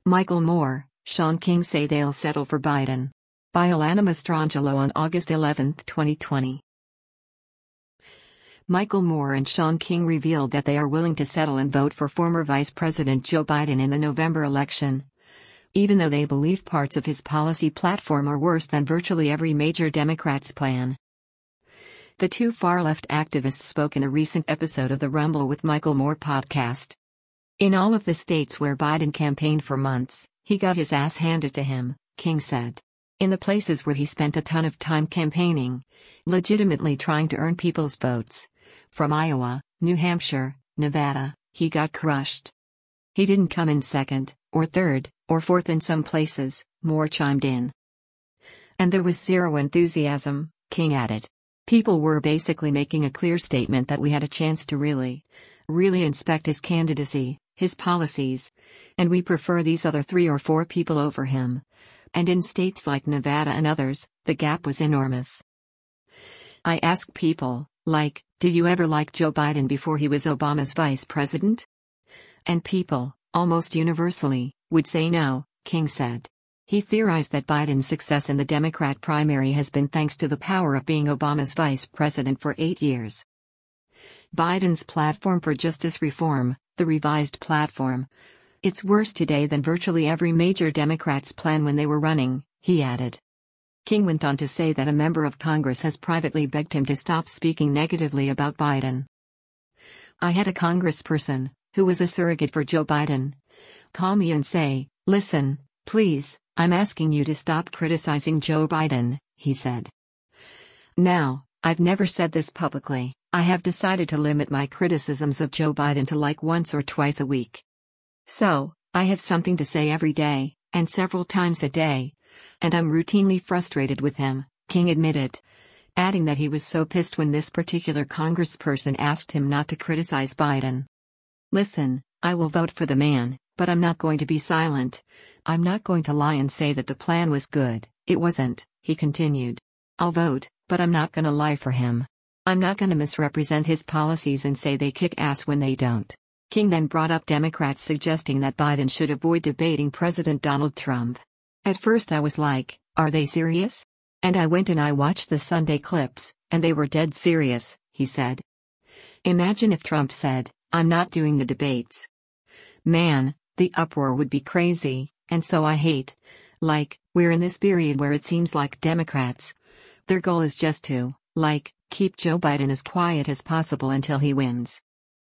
Michael Moore, Shaun King say they'll settle for Biden. By Alanna Mastrangelo on August 11, 2020. Michael Moore and Shaun King revealed that they are willing to settle and vote for former Vice President Joe Biden in the November election, even though they believe parts of his policy platform are worse than virtually every major Democrat's plan. The two far-left activists spoke in a recent episode of the Rumble with Michael Moore podcast. In all of the states where Biden campaigned for months, he got his ass handed to him, King said. In the places where he spent a ton of time campaigning, legitimately trying to earn people's votes, from Iowa, New Hampshire, Nevada, he got crushed. He didn't come in second, or third, or fourth in some places, Moore chimed in. And there was zero enthusiasm, King added. People were basically making a clear statement that we had a chance to really inspect his candidacy, his policies, and we prefer these other 3 or 4 people over him. And in states like Nevada and others, the gap was enormous. I asked people, like, did you ever like Joe Biden before he was Obama's vice president? And people, almost universally, would say no, King said. He theorized that Biden's success in the Democrat primary has been thanks to the power of being Obama's vice president for 8 years. Biden's platform for justice reform, the revised platform, it's worse today than virtually every major Democrat's plan when they were running, he added. King went on to say that a member of Congress has privately begged him to stop speaking negatively about Biden. I had a congressperson, who was a surrogate for Joe Biden, call me and say, listen, please, I'm asking you to stop criticizing Joe Biden, he said. Now, I've never said this publicly, I have decided to limit my criticisms of Joe Biden to like once or twice a week. So, I have something to say every day, and several times a day, and I'm routinely frustrated with him, King admitted, adding that he was so pissed when this particular congressperson asked him not to criticize Biden. Listen, I will vote for the man, but I'm not going to be silent. I'm not going to lie and say that the plan was good, it wasn't, he continued. I'll vote, but I'm not gonna lie for him. I'm not gonna misrepresent his policies and say they kick ass when they don't. King then brought up Democrats suggesting that Biden should avoid debating President Donald Trump. At first I was like, are they serious? And I went and I watched the Sunday clips, and they were dead serious, he said. Imagine if Trump said, I'm not doing the debates. Man, the uproar would be crazy, and so I hate. We're in this period where it seems like Democrats, their goal is just to, keep Joe Biden as quiet as possible until he wins.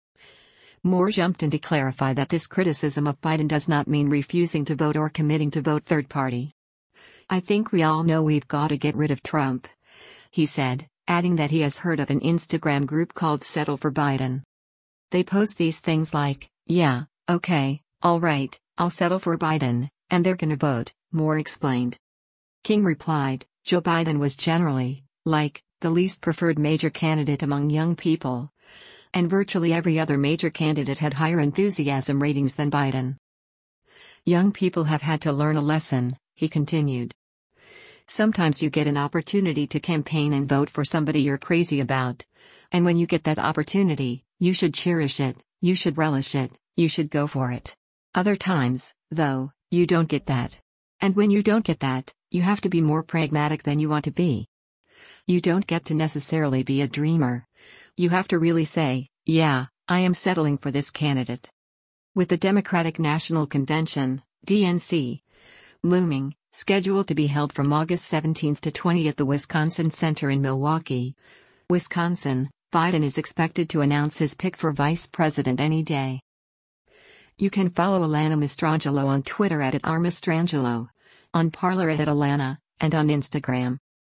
Moore jumped in to clarify that this criticism of Biden does not mean refusing to vote or committing to vote third party. I think we all know we've got to get rid of Trump, he said, adding that he has heard of an Instagram group called Settle for Biden. They post these things like, yeah, okay, all right, I'll settle for Biden, and they're gonna vote, Moore explained. King replied, Joe Biden was generally, the least preferred major candidate among young people. And virtually every other major candidate had higher enthusiasm ratings than Biden. Young people have had to learn a lesson, he continued. Sometimes you get an opportunity to campaign and vote for somebody you're crazy about. And when you get that opportunity, you should cherish it, you should relish it, you should go for it. Other times, though, you don't get that. And when you don't get that, you have to be more pragmatic than you want to be. You don't get to necessarily be a dreamer. You have to really say, yeah, I am settling for this candidate. With the Democratic National Convention, DNC, looming, scheduled to be held from August 17 to 20 at the Wisconsin Center in Milwaukee, Wisconsin, Biden is expected to announce his pick for vice president any day. You can follow Alanna Mastrangelo on Twitter @rmastrangelo, on Parler @Alanna, and on Instagram.